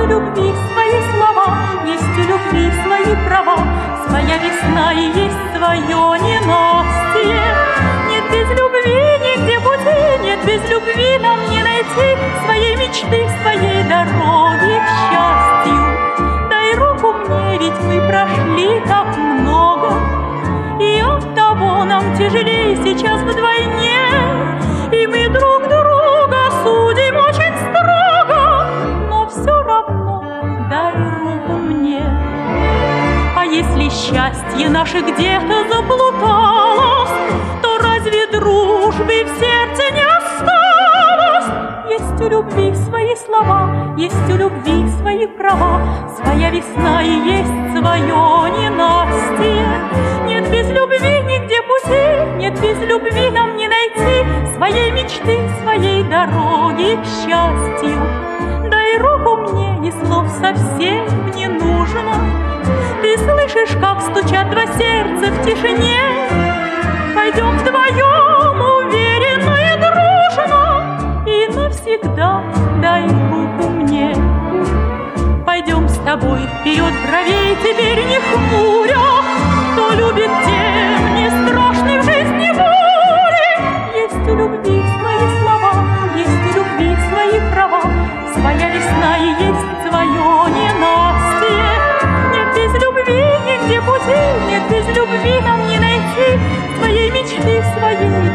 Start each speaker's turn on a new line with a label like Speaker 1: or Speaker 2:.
Speaker 1: у любви свои слова, есть у любви свои права, своя весна и есть свое ненастье. Нет без любви нигде пути, нет без любви нам не найти своей мечты, своей дороги к счастью. Дай руку мне, ведь мы прошли так много, и оттого нам тяжелее сейчас вдвойне, и мы друг друга судим очень строго, но все равно дай руку мне. А если счастье наше где-то заплуталось, то разве дружбы в сердце не осталось? Есть у любви свои слова, есть у любви свои права, своя весна и есть свое ненастье. Нет без любви нигде пути, нет без любви нам не найти своей мечты, своей дороги к счастью. Дай руку мне, и слов совсем не нужно. Ты слышишь, как стучат два сердца в тишине? Пойдем вдвоем уверенно и дружно, и навсегда дай руку мне. Пойдем с тобой вперед, бровей теперь не хмуря, кто любит, тем не страшны в жизни боли. Есть у любви свои слова, есть у любви свои права, своя весна и есть свое ненастье. Нет без любви нигде пути, нет без любви нам не найти своей мечты, своей